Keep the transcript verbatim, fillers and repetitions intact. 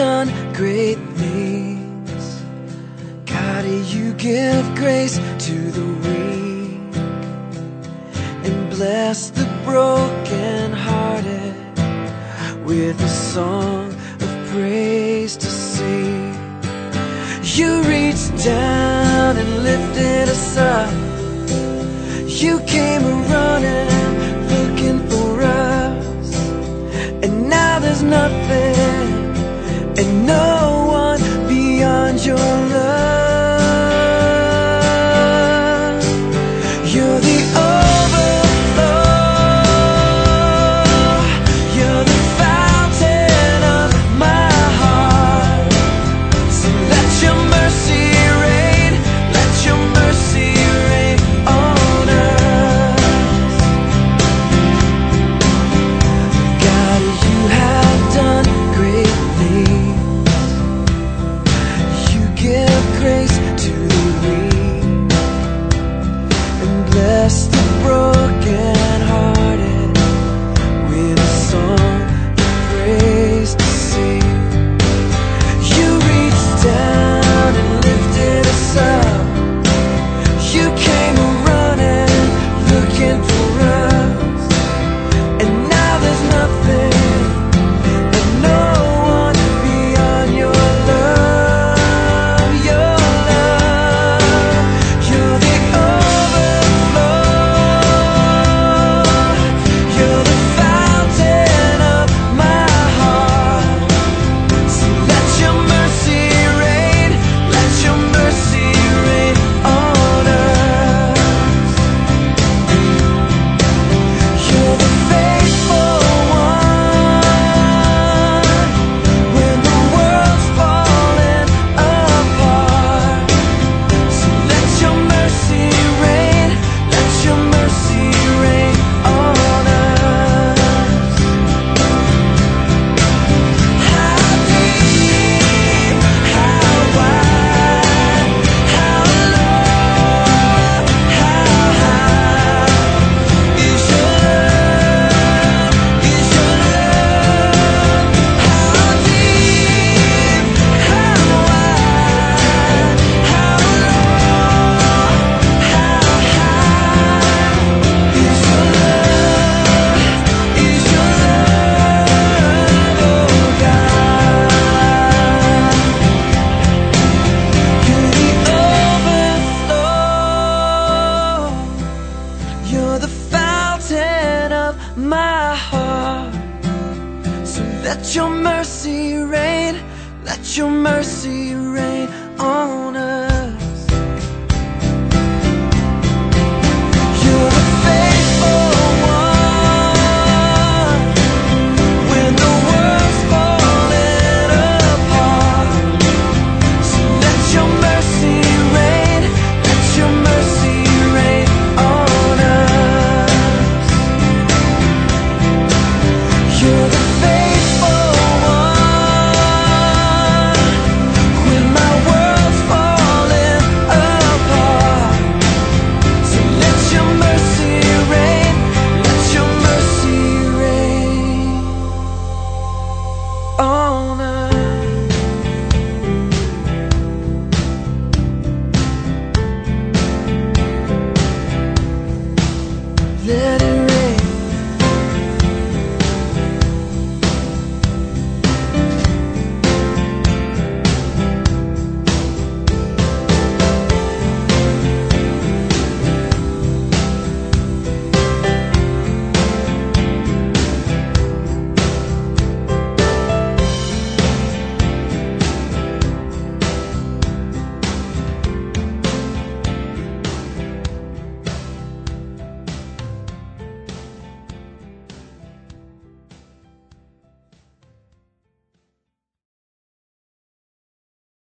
done great things. God, you give grace to the weak and bless the broken-hearted with a song of praise to sing. You reached down and lifted us up. You came a-running, looking for us. And now there's nothing and no one beyond your love. You're the overflow. You're the fountain of my heart. So let your mercy reign. Let your mercy reign on us. God, you have done great things. You give grace to the weak and bless the broken-hearted with a song of praise to sing. You reached down and lifted us up. You came a-running, looking for us. And now there's nothing and no one beyond your love. Your love. You're the overflow. You're the fountain of my heart. So let your mercy reign. Let your mercy reign on us. You're the faithful one when the world's falling apart. So let your mercy reign. Let your mercy reign on us. How deep, how wide, how low, how high is your love, is your love. How deep, how wide, how low, how high is your love, is your love, oh God. You're the overflow. You're the fountain of my heart. So let your mercy reign. Let your mercy reign on